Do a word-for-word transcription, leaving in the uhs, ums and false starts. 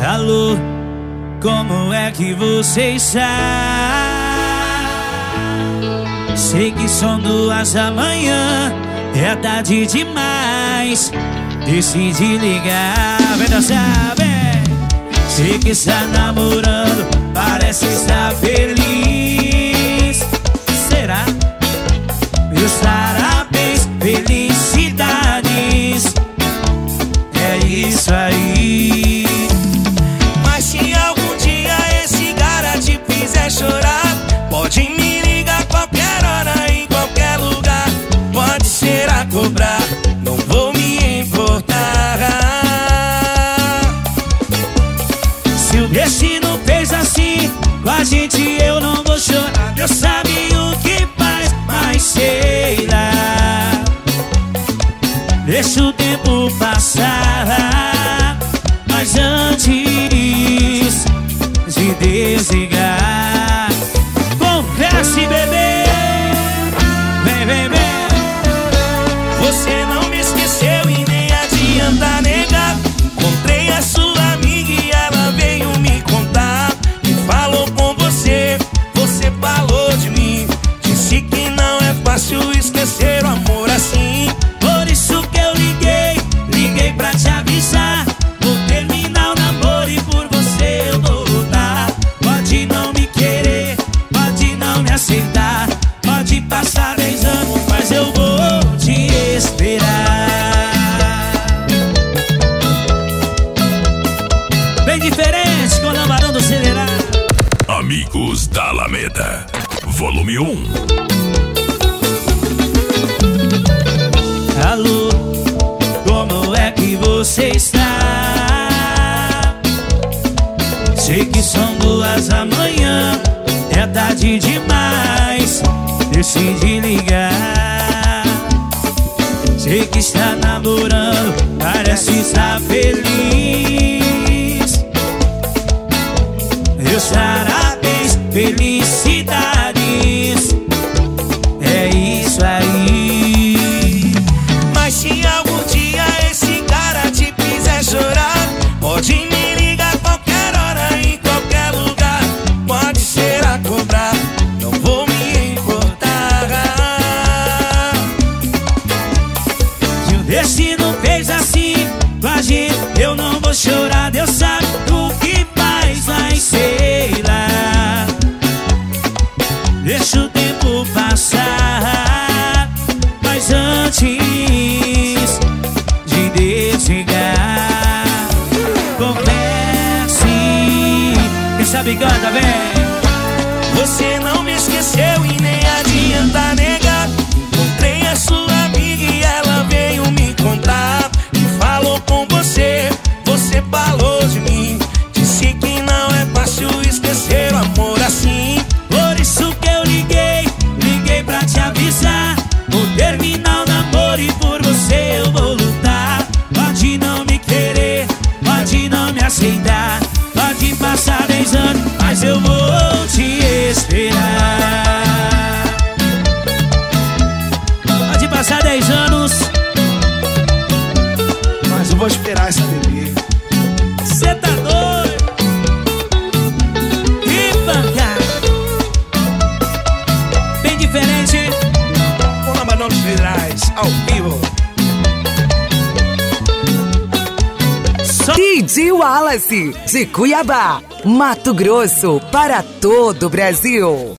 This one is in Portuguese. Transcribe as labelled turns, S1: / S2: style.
S1: Alô, como é que você está? Sei que são duas da manhã, é tarde demais. Decidi ligar, vem dançar, vem. Sei que está namorando, parece estar feliz. Será? Meus parabéns, felicidades. É isso aí.
S2: Mas se algum dia esse cara te fizer chorar, pode me ligar qualquer hora, em qualquer lugar. Pode ser a cobrar, não vou me importar.
S1: Se o destino fez assim com a gente, eu não vou chorar. Deus sabe o que faz, mas sei lá. Deixa o tempo passar, mas antes de desligar, confesse, bebê. Vem, vem, vem.
S2: Você não me esqueceu e nem adianta negar. Encontrei a sua amiga e ela veio me contar. E falou com você, você falou de mim. Disse que não é fácil esquecer o amor assim.
S1: Por isso que eu liguei, liguei pra te avisar. Vou terminar o namoro e por você eu vou lutar. Pode não me querer, pode não me aceitar. Pode passar dez anos, mas eu vou te esperar. Bem diferente com o Lambarão do Ceará.
S3: Amigos da Alameda, volume um.
S1: Alô, como é que você está? Sei que são duas da manhã, é tarde demais. Decidi ligar. Sei que está namorando, parece estar feliz. Meus parabéns, felicidades. É isso aí.
S2: Mas se algum dia esse cara te fizer chorar, pode me ligar qualquer hora, em qualquer lugar. Pode ser a cobrar, não vou me importar.
S1: Se o destino fez assim com a gente, eu não vou chorar. Deus sabe o que faz, mas sei lá. Deixa o tempo passar, mas antes de desligar, confesse. Quem sabe canta, vem.
S2: Você não me esqueceu e nem adianta negar. Encontrei a sua amiga e ela veio me contar. E falou com você, você falou de mim. Disse que não é fácil esquecer o amor assim.
S1: Por isso que eu liguei, liguei pra te avisar. Vou terminar o namoro e por você eu vou lutar. Pode não me querer, pode não me aceitar. Pode passar dez anos, mas eu vou te esperar. Pode passar dez anos,
S2: Mas eu vou esperar essa bebê.
S1: cê tá doido? Que pancada. Bem diferente, hein?
S2: Com Lambarão dos Ceará, ao vivo.
S4: D J Wallace, de Cuiabá, Mato Grosso, para todo o Brasil.